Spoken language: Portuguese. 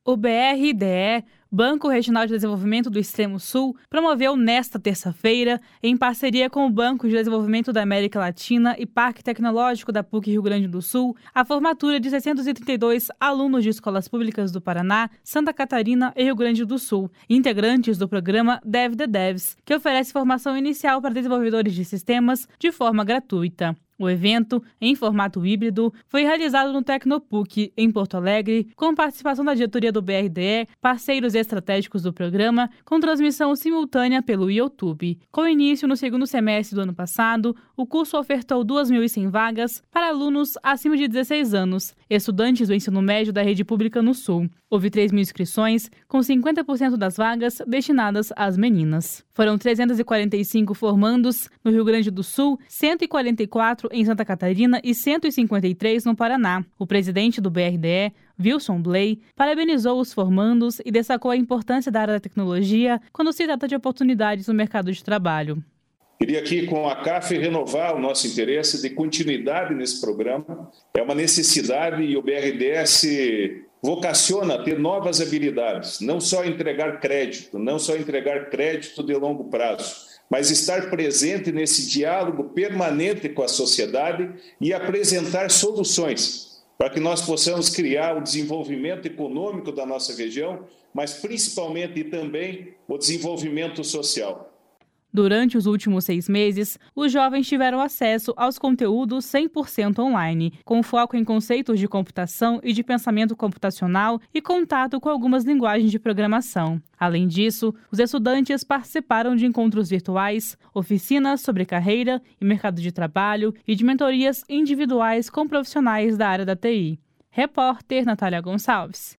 O BRDE, Banco Regional de Desenvolvimento do Extremo Sul, promoveu nesta terça-feira, em parceria com o Banco de Desenvolvimento da América Latina e Parque Tecnológico da PUC Rio Grande do Sul, a formatura de 632 alunos de escolas públicas do Paraná, Santa Catarina e Rio Grande do Sul, integrantes do programa Dev the Devs, que oferece formação inicial para desenvolvedores de sistemas de forma gratuita. O evento, em formato híbrido, foi realizado no Tecnopuc, em Porto Alegre, com participação da diretoria do BRDE, parceiros estratégicos do programa, com transmissão simultânea pelo YouTube. Com início no segundo semestre do ano passado, o curso ofertou 2.100 vagas para alunos acima de 16 anos, estudantes do ensino médio da rede pública no Sul. Houve 3.000 inscrições, com 50% das vagas destinadas às meninas. Foram 345 formandos no Rio Grande do Sul, 144 em Santa Catarina e 153 no Paraná. O presidente do BRDE, Wilson Bley, parabenizou os formandos e destacou a importância da área da tecnologia quando se trata de oportunidades no mercado de trabalho. Queria aqui com a CAF renovar o nosso interesse de continuidade nesse programa. É uma necessidade e o BRDE se vocaciona a ter novas habilidades, não só entregar crédito de longo prazo, mas estar presente nesse diálogo permanente com a sociedade e apresentar soluções para que nós possamos criar o desenvolvimento econômico da nossa região, mas principalmente e também o desenvolvimento social. Durante os últimos 6 meses, os jovens tiveram acesso aos conteúdos 100% online, com foco em conceitos de computação e de pensamento computacional e contato com algumas linguagens de programação. Além disso, os estudantes participaram de encontros virtuais, oficinas sobre carreira e mercado de trabalho e de mentorias individuais com profissionais da área da TI. Repórter Natália Gonçalves.